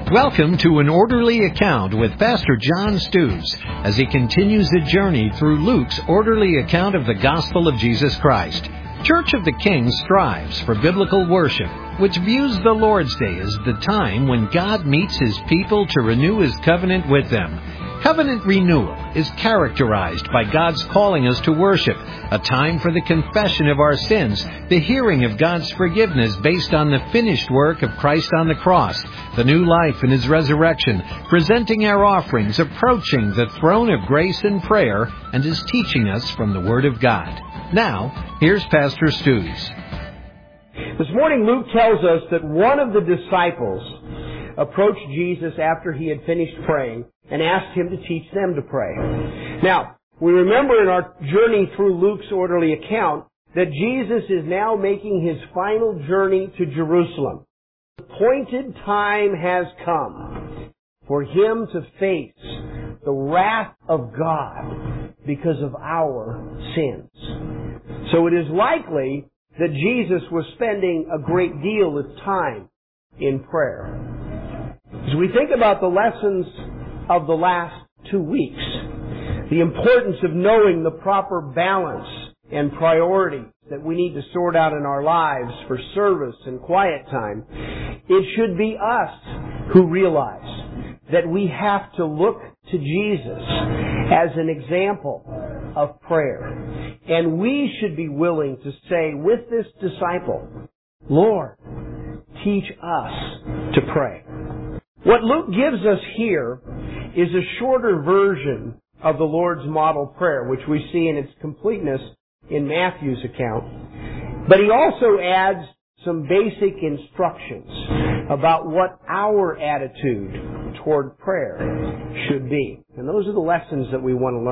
Welcome to An Orderly Account with Pastor John Stews as he continues the journey through Luke's orderly account of the Gospel of Jesus Christ. Church of the King strives for biblical worship, which views the Lord's Day as the time when God meets His people to renew His covenant with them. Covenant renewal is characterized by God's calling us to worship, a time for the confession of our sins, the hearing of God's forgiveness based on the finished work of Christ on the cross, the new life in His resurrection, presenting our offerings, approaching the throne of grace in prayer, and His teaching us from the Word of God. Now, here's Pastor Stews. This morning, Luke tells us that one of the disciples approached Jesus after he had finished praying and asked Him to teach them to pray. Now, we remember in our journey through Luke's orderly account that Jesus is now making His final journey to Jerusalem. The appointed time has come for Him to face the wrath of God because of our sins. So it is likely that Jesus was spending a great deal of time in prayer. As we think about the lessons of the last 2 weeks, the importance of knowing the proper balance and priority that we need to sort out in our lives for service and quiet time, it should be us who realize that we have to look to Jesus as an example of prayer. And we should be willing to say with this disciple, Lord, teach us to pray. What Luke gives us here is a shorter version of the Lord's model prayer, which we see in its completeness in Matthew's account. But he also adds some basic instructions about what our attitude toward prayer should be. And those are the lessons that we want to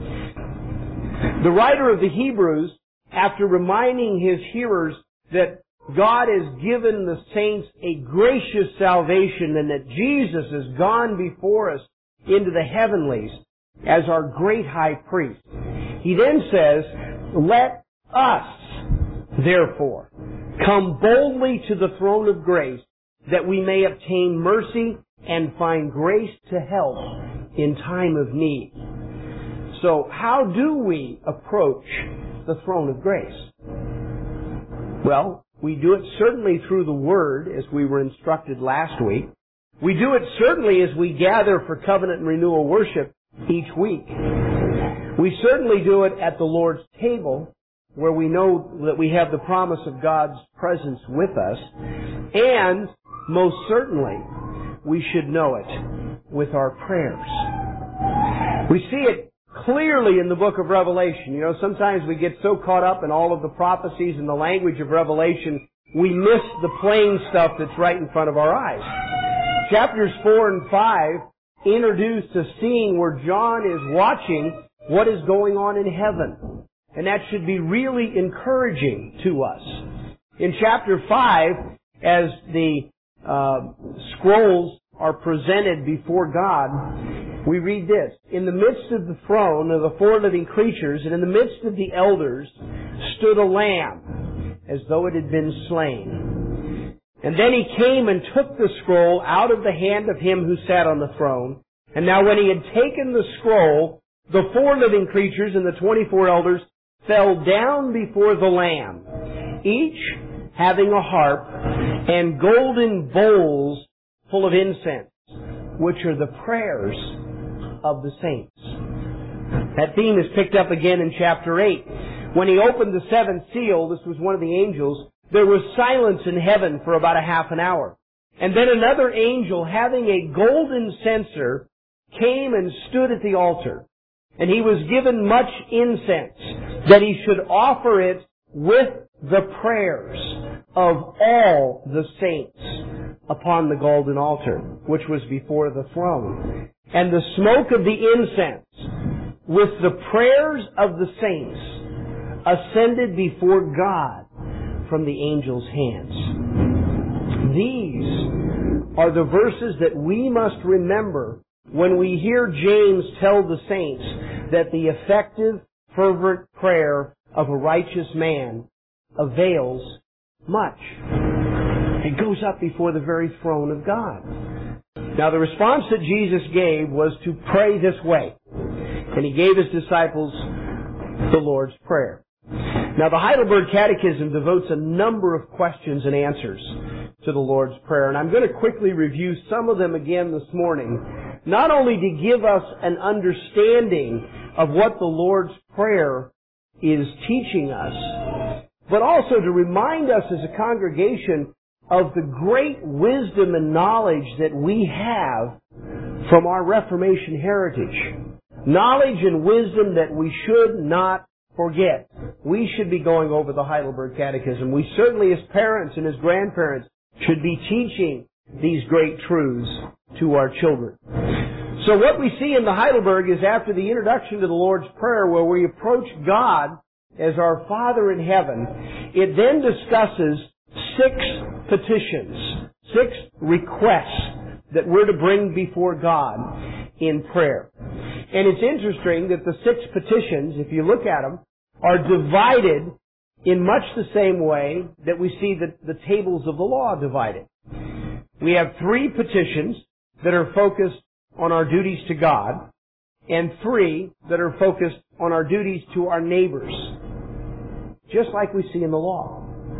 learn. The writer of the Hebrews, after reminding his hearers that God has given the saints a gracious salvation and that Jesus has gone before us into the heavenlies as our great high priest, he then says, let us, therefore, come boldly to the throne of grace that we may obtain mercy and find grace to help in time of need. So how do we approach the throne of grace? Well, we do it certainly through the Word, as we were instructed last week. We do it certainly as we gather for covenant and renewal worship each week. We certainly do it at the Lord's table, where we know that we have the promise of God's presence with us. And, most certainly, we should know it with our prayers. We see it clearly in the book of Revelation. You know, sometimes we get so caught up in all of the prophecies and the language of Revelation, we miss the plain stuff that's right in front of our eyes. Chapters 4 and 5 introduce a scene where John is watching what is going on in heaven. And that should be really encouraging to us. In chapter 5, as the scrolls are presented before God, we read this. In the midst of the throne of the four living creatures, and in the midst of the elders, stood a lamb, as though it had been slain. And then he came and took the scroll out of the hand of him who sat on the throne. And now when he had taken the scroll, the four living creatures and the 24 elders fell down before the Lamb, each having a harp and golden bowls full of incense, which are the prayers of the saints. That theme is picked up again in chapter 8. When he opened the seventh seal, this was one of the angels, there was silence in heaven for about a half an hour. And then another angel, having a golden censer, came and stood at the altar. And he was given much incense, that he should offer it with the prayers of all the saints upon the golden altar, which was before the throne. And the smoke of the incense, with the prayers of the saints, ascended before God from the angel's hands. These are the verses that we must remember when we hear James tell the saints that the effective, fervent prayer of a righteous man avails much. It goes up before the very throne of God. Now, the response that Jesus gave was to pray this way. And He gave His disciples the Lord's Prayer. Now, the Heidelberg Catechism devotes a number of questions and answers to the Lord's Prayer. And I'm going to quickly review some of them again this morning, not only to give us an understanding of what the Lord's Prayer is teaching us, but also to remind us as a congregation of the great wisdom and knowledge that we have from our Reformation heritage. Knowledge and wisdom that we should not forget. We should be going over the Heidelberg Catechism. We certainly, as parents and as grandparents, should be teaching these great truths to our children. So what we see in the Heidelberg is after the introduction to the Lord's Prayer, where we approach God as our Father in heaven, it then discusses 6 petitions, 6 requests that we're to bring before God in prayer. And it's interesting that the 6 petitions, if you look at them, are divided in much the same way that we see the tables of the law divided. We have 3 petitions that are focused on our duties to God, and 3 that are focused on our duties to our neighbors, just like we see in the law.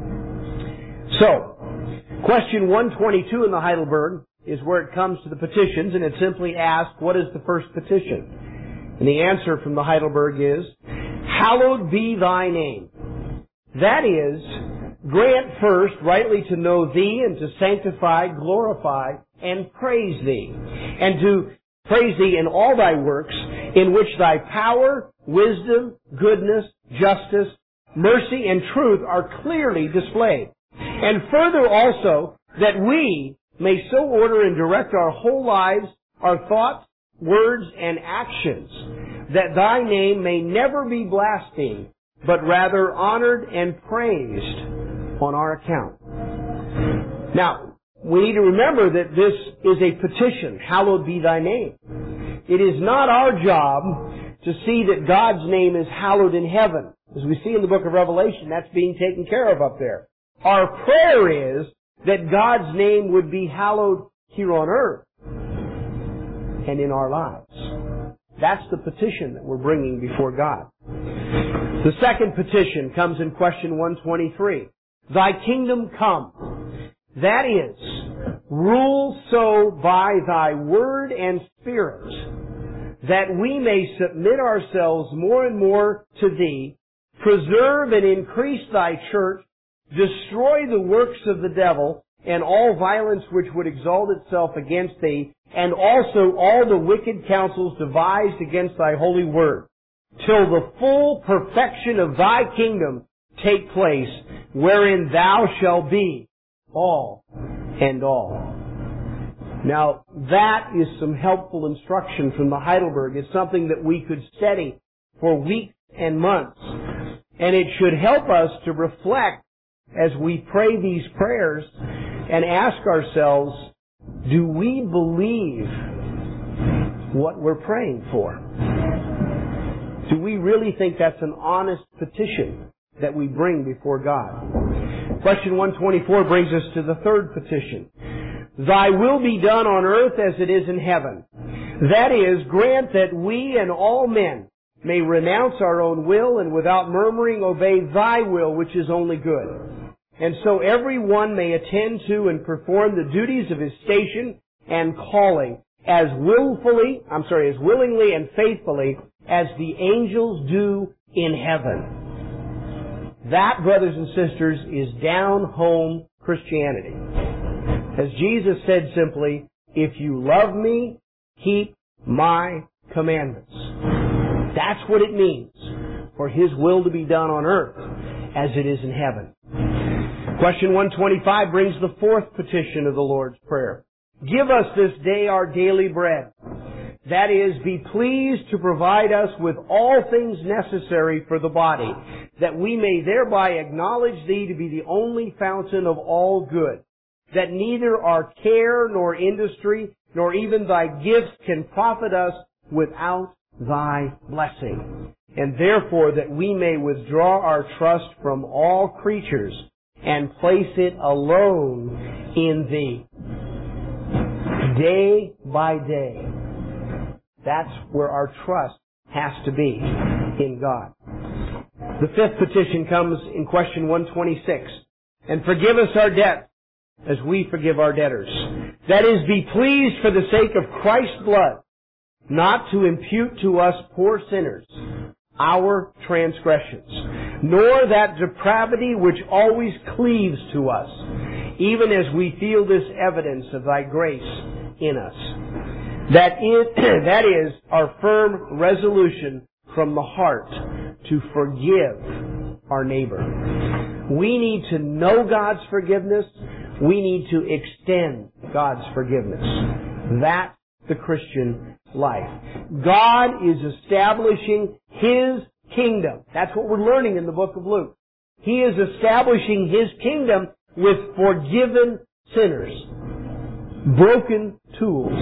So, question 122 in the Heidelberg is where it comes to the petitions, and it simply asks, what is the first petition? And the answer from the Heidelberg is, hallowed be thy name. That is, grant first rightly to know Thee and to sanctify, glorify, and praise Thee. And to praise Thee in all Thy works, in which Thy power, wisdom, goodness, justice, mercy, and truth are clearly displayed. And further also, that we may so order and direct our whole lives, our thoughts, words, and actions, that Thy name may never be blasphemed, but rather honored and praised on our account. Now, we need to remember that this is a petition, hallowed be Thy name. It is not our job to see that God's name is hallowed in heaven. As we see in the book of Revelation, that's being taken care of up there. Our prayer is that God's name would be hallowed here on earth and in our lives. That's the petition that we're bringing before God. The second petition comes in question 123. Thy kingdom come. That is, rule so by Thy word and Spirit, that we may submit ourselves more and more to Thee, preserve and increase Thy church, destroy the works of the devil, and all violence which would exalt itself against Thee, and also all the wicked counsels devised against Thy holy word, till the full perfection of Thy kingdom take place, wherein Thou shalt be all and all. Now, that is some helpful instruction from the Heidelberg. It's something that we could study for weeks and months. And it should help us to reflect as we pray these prayers and ask ourselves, do we believe what we're praying for? Do we really think that's an honest petition that we bring before God? Question 124 brings us to the third petition. Thy will be done on earth as it is in heaven. That is, grant that we and all men may renounce our own will and without murmuring obey Thy will, which is only good. And so every one may attend to and perform the duties of his station and calling as willingly and faithfully as the angels do in heaven. That, brothers and sisters, is down-home Christianity. As Jesus said simply, if you love me, keep my commandments. That's what it means for His will to be done on earth as it is in heaven. Question 125 brings the fourth petition of the Lord's Prayer. Give us this day our daily bread. That is, be pleased to provide us with all things necessary for the body, that we may thereby acknowledge Thee to be the only fountain of all good, that neither our care nor industry nor even Thy gifts can profit us without Thy blessing, and therefore that we may withdraw our trust from all creatures and place it alone in Thee. day by day. That's where our trust has to be in God. The fifth petition comes in question 126. And forgive us our debts as we forgive our debtors. That is, be pleased for the sake of Christ's blood, not to impute to us poor sinners our transgressions, nor that depravity which always cleaves to us, even as we feel this evidence of Thy grace in us. That is our firm resolution from the heart to forgive our neighbor. We need to know God's forgiveness. We need to extend God's forgiveness. That's the Christian life. God is establishing His kingdom. That's what we're learning in the book of Luke. He is establishing His kingdom with forgiven sinners, broken tools.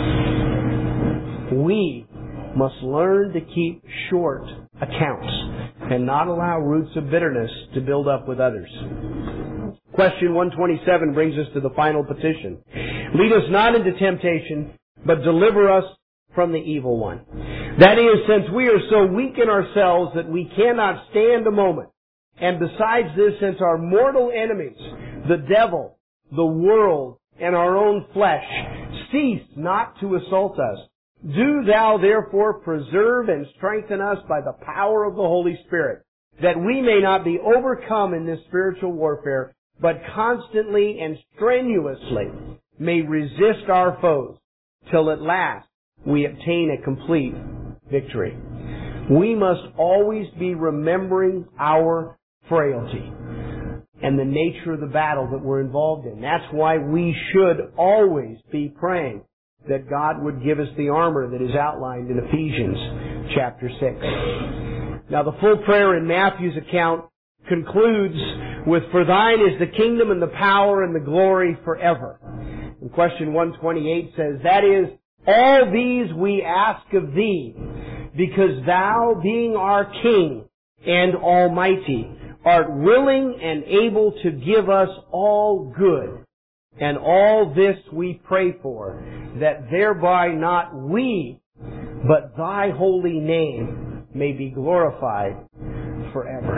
We must learn to keep short accounts and not allow roots of bitterness to build up with others. Question 127 brings us to the final petition. Lead us not into temptation, but deliver us from the evil one. That is, since we are so weak in ourselves that we cannot stand a moment, and besides this, since our mortal enemies, the devil, the world, and our own flesh, cease not to assault us, do Thou therefore preserve and strengthen us by the power of the Holy Spirit, that we may not be overcome in this spiritual warfare, but constantly and strenuously may resist our foes, till at last we obtain a complete victory. We must always be remembering our frailty and the nature of the battle that we're involved in. That's why we should always be praying that God would give us the armor that is outlined in Ephesians chapter 6. Now, the full prayer in Matthew's account concludes with, For Thine is the kingdom and the power and the glory forever. And question 128 says, That is, all these we ask of Thee, because Thou, being our King and Almighty, art willing and able to give us all good. And all this we pray for, that thereby not we, but Thy holy name may be glorified forever.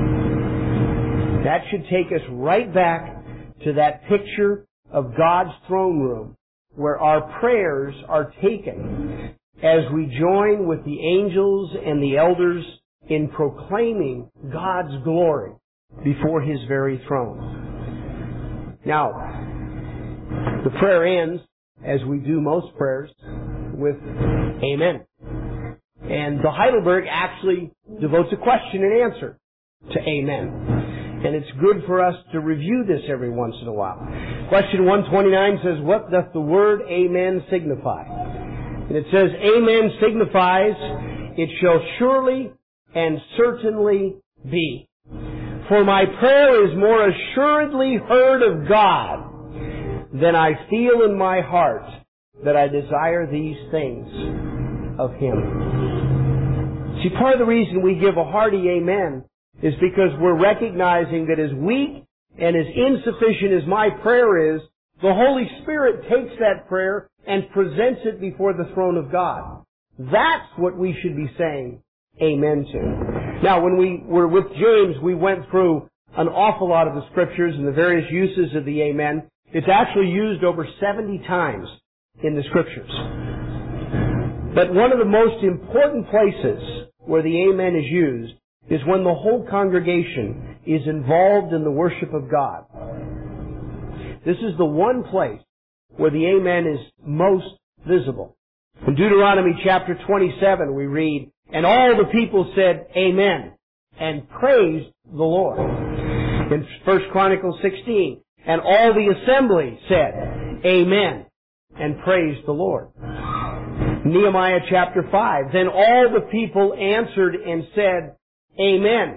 That should take us right back to that picture of God's throne room, where our prayers are taken as we join with the angels and the elders in proclaiming God's glory before His very throne. Now, the prayer ends, as we do most prayers, with Amen. And the Heidelberg actually devotes a question and answer to Amen. And it's good for us to review this every once in a while. Question 129 says, What doth the word Amen signify? And it says, Amen signifies, It shall surely and certainly be. For my prayer is more assuredly heard of God than I feel in my heart that I desire these things of Him. See, part of the reason we give a hearty amen is because we're recognizing that as weak and as insufficient as my prayer is, the Holy Spirit takes that prayer and presents it before the throne of God. That's what we should be saying amen to. Now, when we were with James, we went through an awful lot of the Scriptures and the various uses of the amen. It's actually used over 70 times in the Scriptures. But one of the most important places where the amen is used is when the whole congregation is involved in the worship of God. This is the one place where the amen is most visible. In Deuteronomy chapter 27 we read, And all the people said, Amen, and praised the Lord. In 1 Chronicles 16, And all the assembly said, Amen, and praised the Lord. Nehemiah chapter 5, Then all the people answered and said, Amen,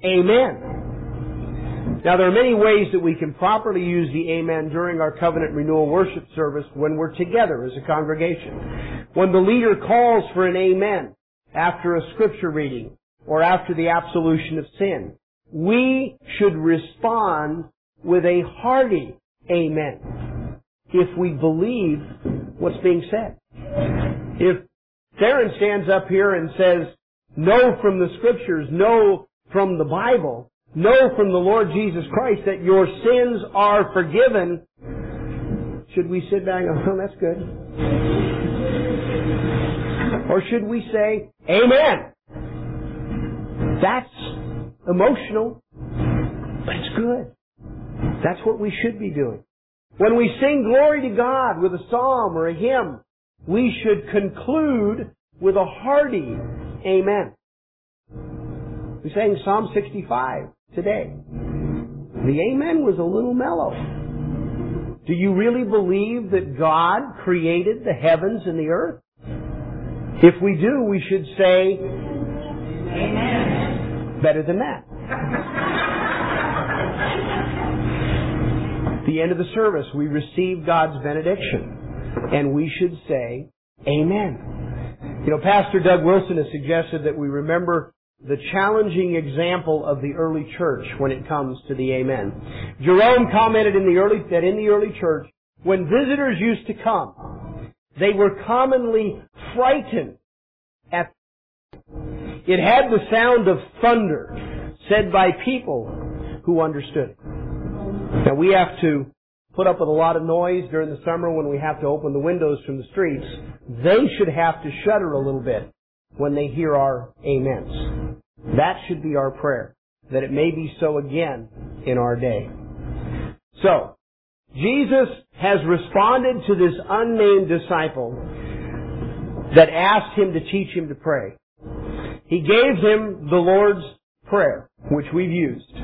Amen. Now, there are many ways that we can properly use the Amen during our covenant renewal worship service when we're together as a congregation. When the leader calls for an Amen after a scripture reading or after the absolution of sin, we should respond with a hearty Amen. if we believe what's being said. If Theron stands up here and says, "Know from the Scriptures, know from the Bible, know from the Lord Jesus Christ that your sins are forgiven," should we sit back and go, "Oh, that's good"? Or should we say, "Amen"? That's emotional, but it's good. That's what we should be doing. When we sing glory to God with a psalm or a hymn, we should conclude with a hearty amen. We sang Psalm 65 today. The amen was a little mellow. Do you really believe that God created the heavens and the earth? If we do, we should say amen. Better than that. At the end of the service, we receive God's benediction, and we should say amen. You know, Pastor Doug Wilson has suggested that we remember the challenging example of the early church when it comes to the amen. Jerome commented that in the early church, when visitors used to come, they were commonly frightened at it had the sound of thunder said by people who understood it. Now we have to put up with a lot of noise during the summer when we have to open the windows from the streets. They should have to shudder a little bit when they hear our amens. That should be our prayer, that it may be so again in our day. So, Jesus has responded to this unnamed disciple that asked him to teach him to pray. He gave him the Lord's Prayer, which we've used.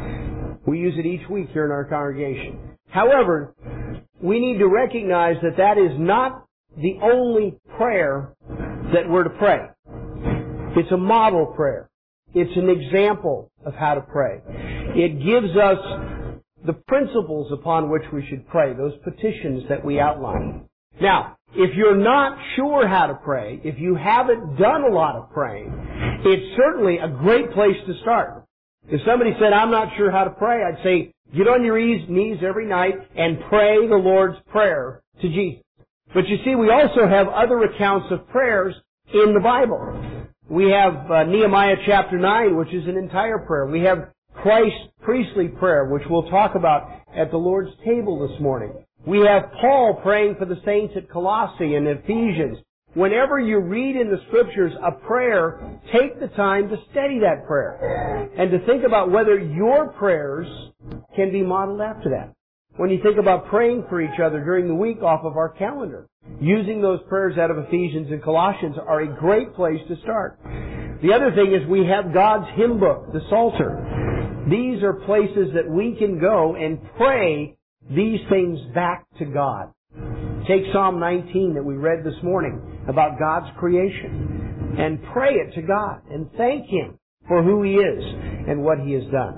We use it each week here in our congregation. However, we need to recognize that that is not the only prayer that we're to pray. It's a model prayer. It's an example of how to pray. It gives us the principles upon which we should pray, those petitions that we outline. Now, if you're not sure how to pray, if you haven't done a lot of praying, it's certainly a great place to start. If somebody said, "I'm not sure how to pray," I'd say, get on your knees every night and pray the Lord's Prayer to Jesus. But you see, we also have other accounts of prayers in the Bible. We have Nehemiah chapter 9, which is an entire prayer. We have Christ's priestly prayer, which we'll talk about at the Lord's table this morning. We have Paul praying for the saints at Colossae and Ephesians. Whenever you read in the Scriptures a prayer, take the time to study that prayer and to think about whether your prayers can be modeled after that. When you think about praying for each other during the week off of our calendar, using those prayers out of Ephesians and Colossians are a great place to start. The other thing is we have God's hymn book, the Psalter. These are places that we can go and pray these things back to God. Take Psalm 19 that we read this morning about God's creation and pray it to God and thank Him for who He is and what He has done.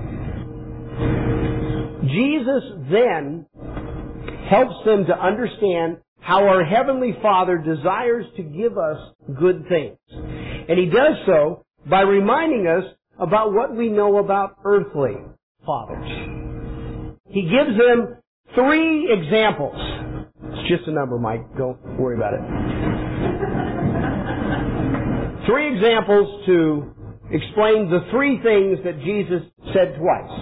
Jesus then helps them to understand how our Heavenly Father desires to give us good things. And He does so by reminding us about what we know about earthly fathers. He gives them 3 examples. It's just a number, Mike. Don't worry about it. 3 examples to explain the 3 things that Jesus said twice.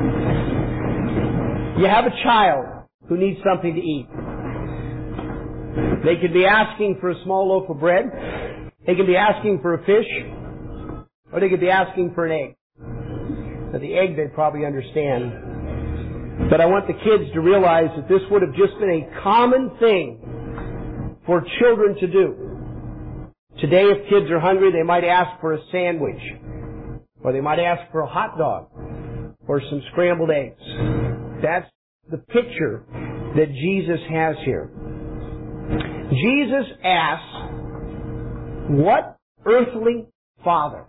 You have a child who needs something to eat. They could be asking for a small loaf of bread. They could be asking for a fish. Or they could be asking for an egg. Now, the egg they'd probably understand. But I want the kids to realize that this would have just been a common thing for children to do. Today, if kids are hungry, they might ask for a sandwich. Or they might ask for a hot dog. Or some scrambled eggs. That's the picture that Jesus has here. Jesus asks, what earthly father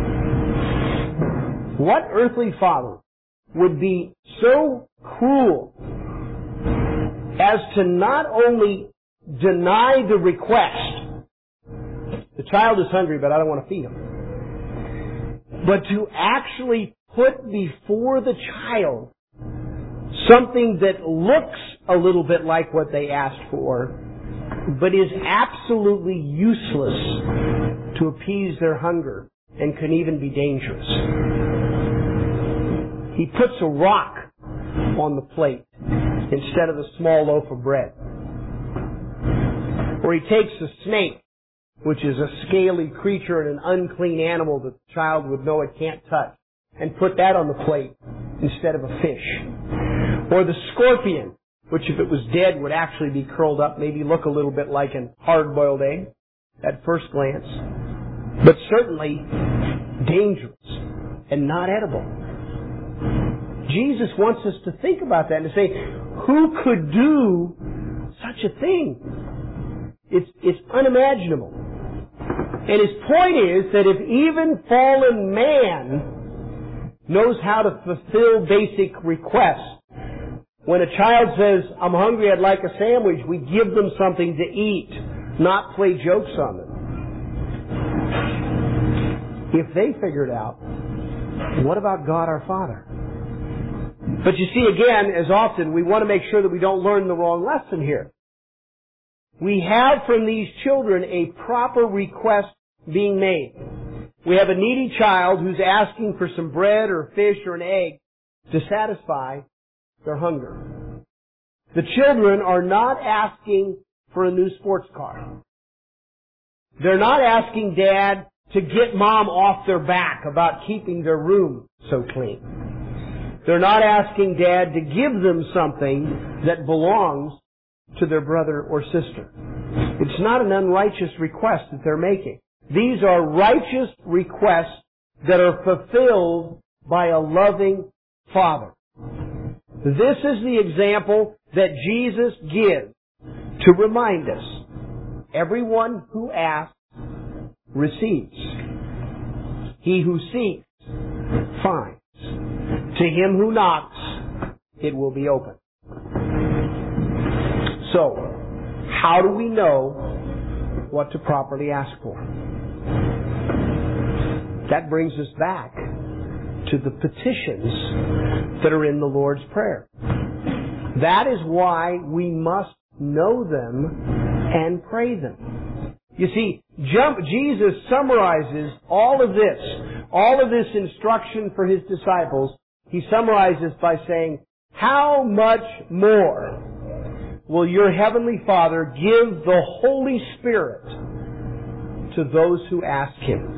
would be so cruel as to not only deny the request, the child is hungry but I don't want to feed him, but to actually put before the child something that looks a little bit like what they asked for, but is absolutely useless to appease their hunger and can even be dangerous. He puts a rock on the plate instead of the small loaf of bread. Or he takes a snake, which is a scaly creature and an unclean animal that the child would know it can't touch, and put that on the plate instead of a fish. Or the scorpion, which if it was dead would actually be curled up, maybe look a little bit like a hard-boiled egg at first glance, but certainly dangerous and not edible. Jesus wants us to think about that and to say, who could do such a thing? It's unimaginable. And his point is that if even fallen man knows how to fulfill basic requests, when a child says, I'm hungry, I'd like a sandwich, we give them something to eat, not play jokes on them. If they figure it out, what about God our Father? But you see, again, as often, we want to make sure that we don't learn the wrong lesson here. We have from these children a proper request being made. We have a needy child who's asking for some bread or fish or an egg to satisfy their hunger. The children are not asking for a new sports car. They're not asking Dad to get Mom off their back about keeping their room so clean. They're not asking Dad to give them something that belongs to their brother or sister. It's not an unrighteous request that they're making. These are righteous requests that are fulfilled by a loving Father. This is the example that Jesus gives to remind us. Everyone who asks receives. He who seeks finds. To him who knocks, it will be open. So, how do we know what to properly ask for? That brings us back to the petitions that are in the Lord's Prayer. That is why we must know them and pray them. You see, Jesus summarizes all of this instruction for His disciples. He summarizes by saying, how much more will your Heavenly Father give the Holy Spirit to those who ask Him?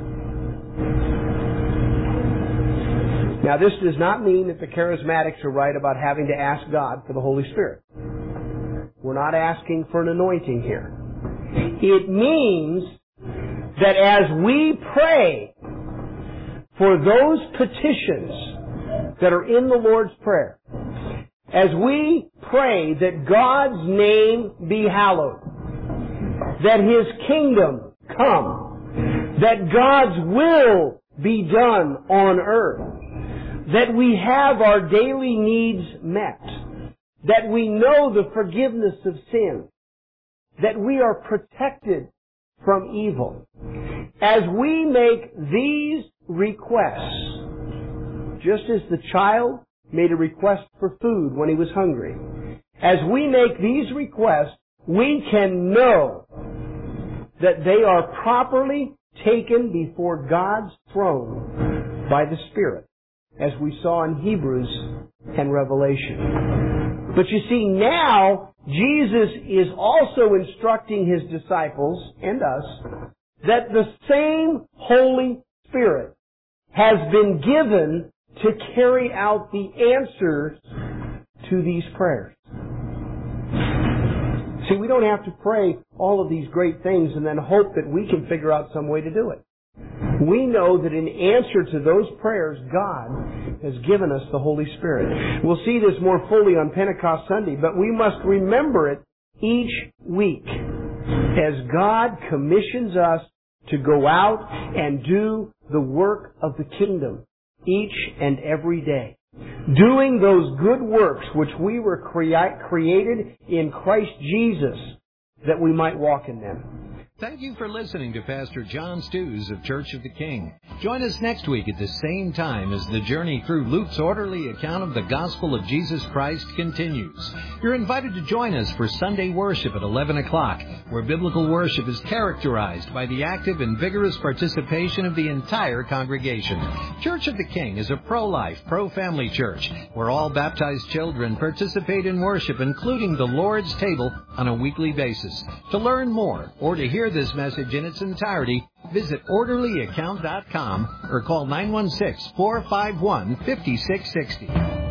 Now, this does not mean that the charismatics are right about having to ask God for the Holy Spirit. We're not asking for an anointing here. It means that as we pray for those petitions that are in the Lord's Prayer, as we pray that God's name be hallowed, that His kingdom come, that God's will be done on earth, that we have our daily needs met, that we know the forgiveness of sin, that we are protected from evil. As we make these requests, just as the child made a request for food when he was hungry, as we make these requests, we can know that they are properly taken before God's throne by the Spirit, as we saw in Hebrews and Revelation. But you see, now Jesus is also instructing His disciples and us that the same Holy Spirit has been given to carry out the answers to these prayers. See, we don't have to pray all of these great things and then hope that we can figure out some way to do it. We know that in answer to those prayers, God has given us the Holy Spirit. We'll see this more fully on Pentecost Sunday, but we must remember it each week as God commissions us to go out and do the work of the kingdom each and every day. Doing those good works which we were created in Christ Jesus that we might walk in them. Thank you for listening to Pastor John Stews of Church of the King. Join us next week at the same time as the journey through Luke's orderly account of the gospel of Jesus Christ continues. You're invited to join us for Sunday worship at 11 o'clock, where biblical worship is characterized by the active and vigorous participation of the entire congregation. Church of the King is a pro-life, pro-family church where all baptized children participate in worship, including the Lord's table, on a weekly basis. To learn more or to hear this message in its entirety, visit orderlyaccount.com or call 916-451-5660.